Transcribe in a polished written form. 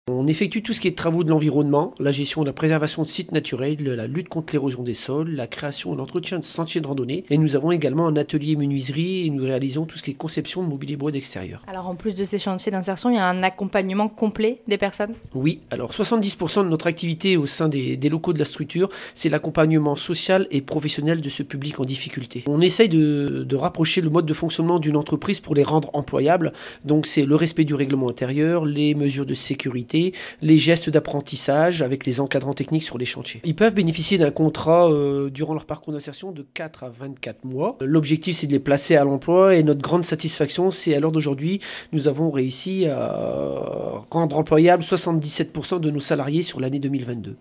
On effectue tout ce qui est travaux de l'environnement, la gestion et la préservation de sites naturels, la lutte contre l'érosion des sols, la création et l'entretien de sentiers de randonnée. Et nous avons également un atelier menuiserie et nous réalisons tout ce qui est conception de mobilier bois d'extérieur. Alors en plus de ces chantiers d'insertion, il y a un accompagnement complet des personnes? Oui, alors 70% de notre activité au sein des locaux de la structure, c'est l'accompagnement social et professionnel de ce public en difficulté. On essaye de rapprocher le mode de fonctionnement d'une entreprise pour les rendre employables. Donc c'est le respect du règlement intérieur, les mesures de sécurité, les gestes d'apprentissage avec les encadrants techniques sur les chantiers. Ils peuvent bénéficier d'un contrat durant leur parcours d'insertion de 4 à 24 mois. L'objectif, c'est de les placer à l'emploi et notre grande satisfaction, c'est à l'heure d'aujourd'hui, nous avons réussi à rendre employables 77% de nos salariés sur l'année 2022.